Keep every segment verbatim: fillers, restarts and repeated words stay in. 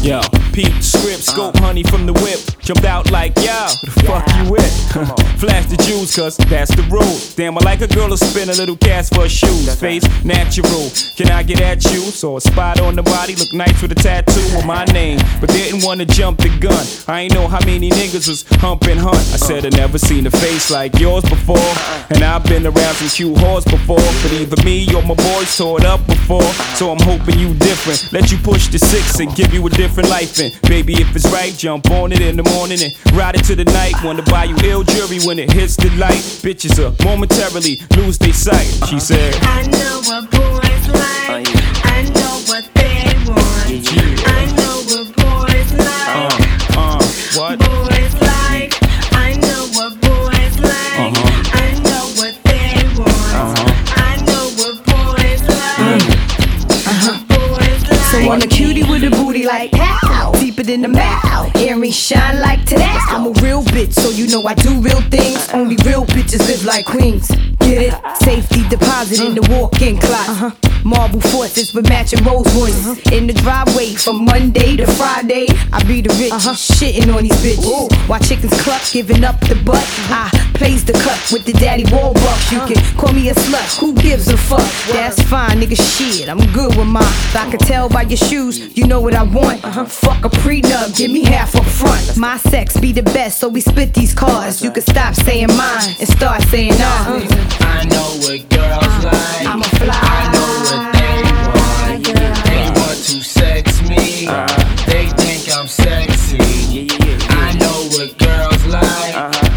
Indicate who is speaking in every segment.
Speaker 1: Yo, peep the script, scope honey from the whip. Jumped out like, yo, who the fuck you with? Flash the jewels, cause that's the rule. Damn, I like a girl to spin a little cash for shoes. Face natural, can I get at you? Saw a spot on the body, look nice with a tattoo of my name, but didn't wanna jump the gun. I ain't know how many niggas was humping hunt. I said I never seen a face like yours before, and I've been around some cute whores before, but either me or my boys tore it up before. So I'm hoping you different. Let you push the six and give you a different life. And baby, if it's right, jump on it in the morning and ride it to the night. Wanna buy you ill jewelry when it hits the light. Bitches uh, momentarily lose their sight. She said,
Speaker 2: I know what boys like. I know what they want. I know what boys like.
Speaker 1: Uh, uh, what?
Speaker 2: Boys like. I know what boys like.
Speaker 1: Uh-huh.
Speaker 2: I know what they want.
Speaker 1: Uh-huh.
Speaker 2: I know what boys like.
Speaker 3: Uh-huh.
Speaker 2: Boys like.
Speaker 3: So want a cutie with a booty like pow, deeper than the mouth, earrings shine like today. I'm a real bitch, so you know I do real things. Only real bitches live like queens. Get it? Safety deposit in the walk-in closet. Uh-huh. Marble forces with matching Rolls Royces. Uh-huh. In the driveway from Monday to Friday. I be the rich, uh-huh. shitting on these bitches. Ooh. While chickens cluck, giving up the butt. I plays the cut with the daddy wall bucks. You can call me a slut, who gives a fuck? That's fine, nigga, shit, I'm good with mine. I can tell by your shoes, you know what I want. Uh-huh. Fuck a prenup, give me half up front. My sex be the best, so we split these cards. You can stop saying mine and start saying ours.
Speaker 4: I know what girls like.
Speaker 3: I'm a fly.
Speaker 4: I know what they want. They want to sex me. They think I'm sexy. I know what girls like.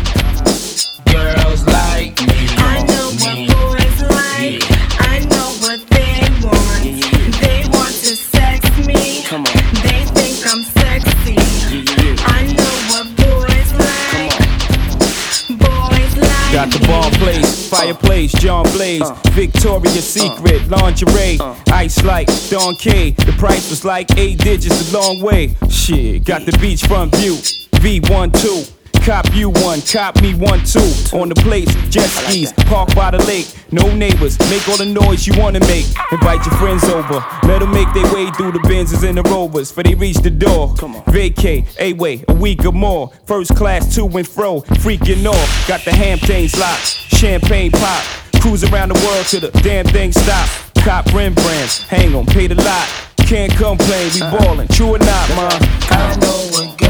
Speaker 4: Girls like me.
Speaker 2: I know what boys like. I know what they want. They want to sex me. They think I'm sexy. I know what boys like. Boys like.
Speaker 1: got the ball place, fireplace, John Blaze, Victoria's Secret, lingerie, ice like Don K. The price was like eight digits a long way. Shit, got the beachfront view, V one two. Cop you one, cop me one too. On the place, jet skis, park by the lake. No neighbors, make all the noise you wanna make. Invite your friends over, let them make their way through the Benzes and the Rovers. For they reach the door, vacate, A-way, a week or more. First class to and fro, freaking off. Got the Hamptons locked, champagne pop. Cruise around the world till the damn thing stop. Cop Rembrandts, hang on, pay the lot. Can't complain, we ballin', true or not, ma?
Speaker 4: I know what